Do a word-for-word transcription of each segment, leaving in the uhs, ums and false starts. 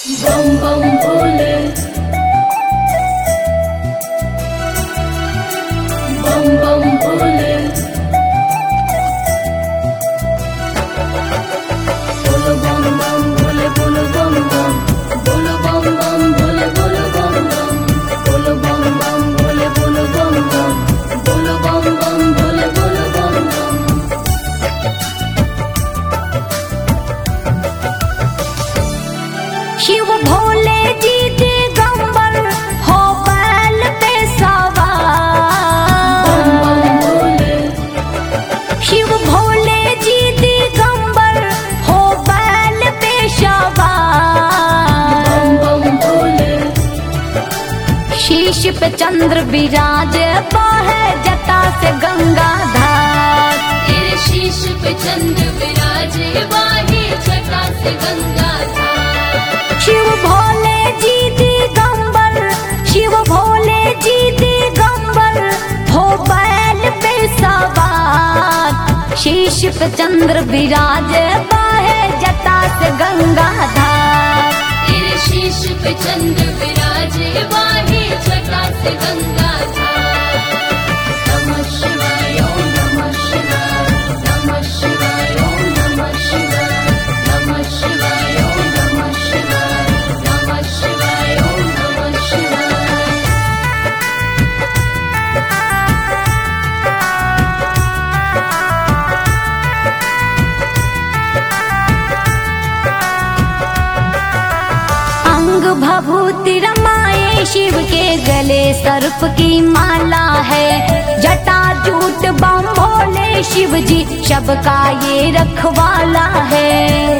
बम बम भोले, बम बम भोले, बोलो बम बम भोले, बोलो बम बम, बोलो बम बम भोले, बोलो बम बम, बोलो बम बम भोले, बोलो बम बम, बोलो बम बम भोले, बोलो बम बम। शिव भोले जी दिगंबर हो बैल पे सवार। शिव भोले जी दिगंबर हो बैल पे सवार। शीश पे चंद्र विराज बाहे जटा से गंगा धार। तेरे शीश पे चंद्र विराज बाहे जटा से गंगा धार। शिव भोले जी दिगंबर, शिव भोले जी दिगंबर हो बैल पे सवार। शीश पे चंद्र विराज बाहे जटा से गंगा धार। तेरे शीश पे चंद्र विराज बाहे जटा से गंगा धार। नमः शिवाय ओम नमः शिवाय, नमः शिवाय ओम नमः शिवाय, नमः शिवाय ओम नमः शिवाय, नमः शिवाय ओम नमः शिवाय। अंग भभूति रमाए शिव के गले सर्प की माला है। जटा जूट बम भोले शिव जी सबका ये रखवाला है।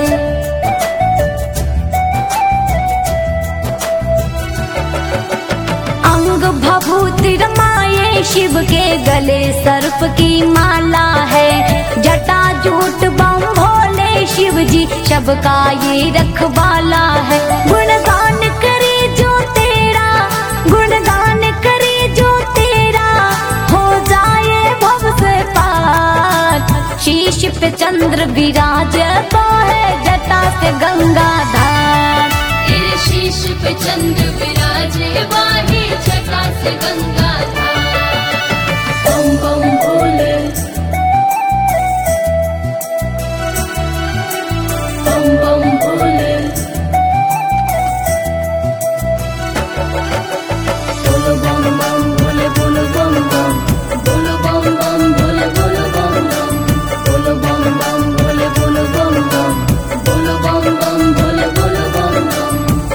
अंग भभूति रमाए शिव के गले सर्प की माला है। जटा जूट बम भोले शिव जी सबका ये रखवाला है। गुणगान करे जो तेरा, गुणगान करे जो तेरा हो जाए भव से पार। शीश पे चंद्र विराज बाहे जटा से गंगा धार। तेरे शीश पे चंद्र विराज बाहे जटा से गंगा धार। बम बम भोले, बम बम भोले, बोलो बम बम भोले, बोलो बम बम, बोलो बम बम भोले, बोलो बम बम, बोलो बम बम भोले, बोलो बम बम, बोलो बम बम भोले, बोलो बम बम।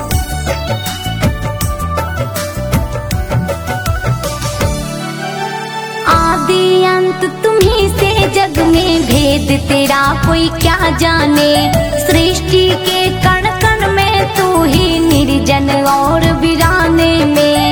आदि अंत तुम्ही से जग में भेद तेरा कोई क्या जाने। सृष्टि के कण कण में तू ही निर्जन और वीराने में।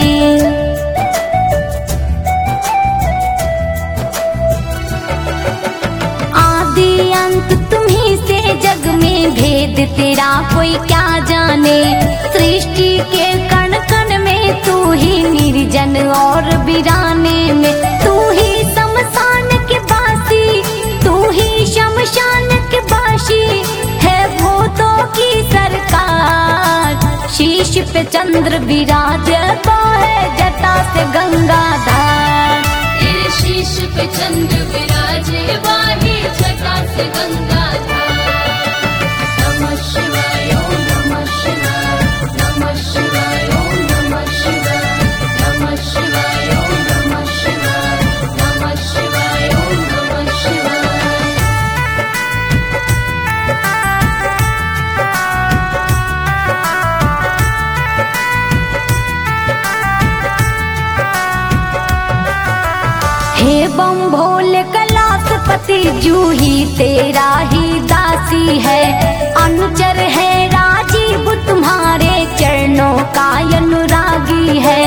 आदि अंत तुम्ही से जग में भेद तेरा कोई क्या जाने। सृष्टि के कण कण में तू ही निर्जन और वीराने में। तू ही शमशान के बासी, तू ही शमशान के बासी है भूतों की सरकार। शीश पे चंद्र विराज बाहे जटा से गंगा धार। तेरे शीश पे चंद्र विराज बाहे जटा से गंगा धार। नमः शिवाय ओम नमः शिवाय, नमः शिवाय ओम नमः शिवाय, नमः शिवाय ओम नमः शिवाय, नमः शिवाय ओम नमः शिवाय। हे बम भोले कैलाशपति जूही तेरा ही दासी है। अनुचर है राजीव तुम्हारे चरणों का अनुरागी है।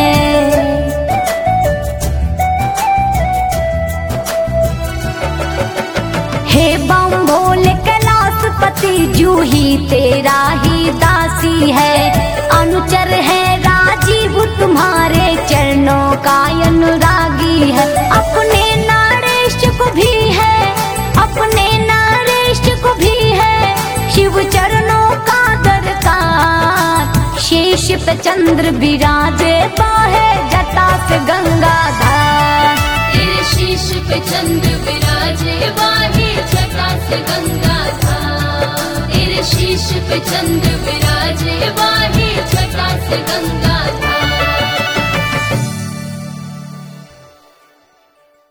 हे बम भोले कैलाशपति जूही तेरा ही दासी है। अनुचर है राजीव तुम्हारे चरणों का अनुरागी है। अपने नारेश को भी है, अपने नारेश को भी है शिव चरणों का दरकार। शीश पे चंद्र विराजे बाहे जटा से गंगा धार। तेरे शीश पे चंद्र विराजे बाहे जटा से गंगा धार। तेरे शीश पे चंद्र विराजे बाहे जटा से गंगा